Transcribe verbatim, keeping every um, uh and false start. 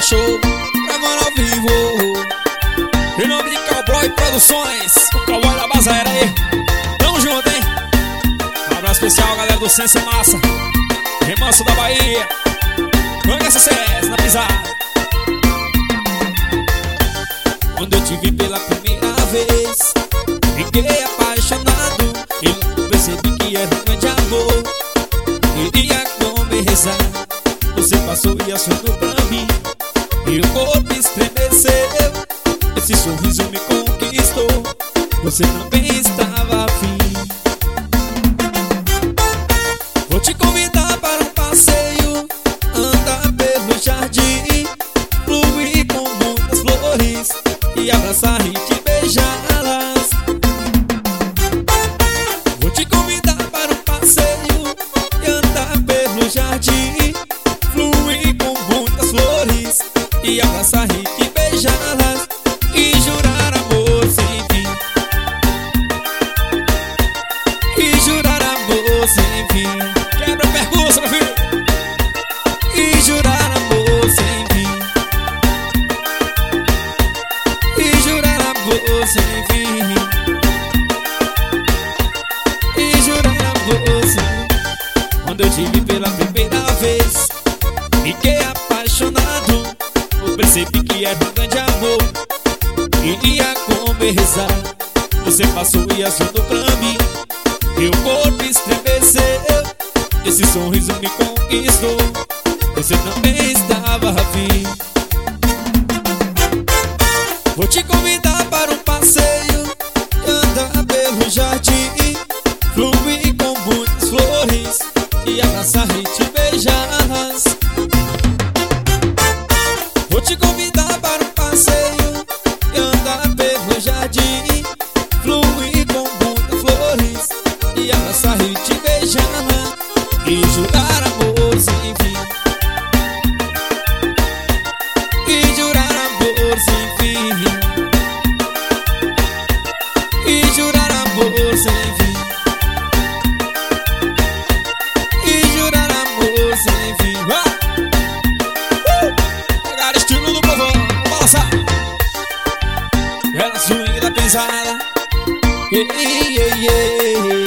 Mega Show, gravando ao vivo. Em nome de Cowboy Produções, o Cowboy da Bazaera aí. Tamo junto, hein? Um abraço especial, galera do Sense Massa, Remanso da Bahia. Manga sucesso na pisada. Quando eu te vi pela primeira vez, fiquei apaixonado. Eu percebi que era um grande amor. Queria começar. Você passou e assunto pra mim. Meu corpo estremeceu. Esse sorriso me conquistou. Você também estava afim. Vou te convidar para um passeio, andar pelo jardim, fluir com muitas flores e abraçar e te beijá-las. Vou te convidar para um passeio e andar pelo jardim, fluir com muitas flores e abraçar e te beijá-las, e jurar amor sem fim, e jurar amor sem fim. Quebra o percurso, meu filho. E jurar amor sem fim, e jurar amor sem fim, e jurar amor sem fim. Quando eu te vi pela primeira vez, fiquei apaixonado. Eu percebi que era um grande amor. Queria começar. Você passou e assunto pra mim. Meu corpo estremeceu. Esse sorriso me conquistou. Você também estava afim. Vou te convidar para um passeio, andar pelo jardim, fluir com muitas flores e abraçar e te beijá-las. Vou te convidar para um passeio e andar pelo jardim, fluir com muitas flores e abraçar e te beijá-las, e jurar amor sem fim, e jurar amor sem fim, e jurar amor sem fim, e jurar amor sem fim. Vai! Pegar estilo do povão, balançar. Ela swing da pisada. Ei, ei, ei, ei.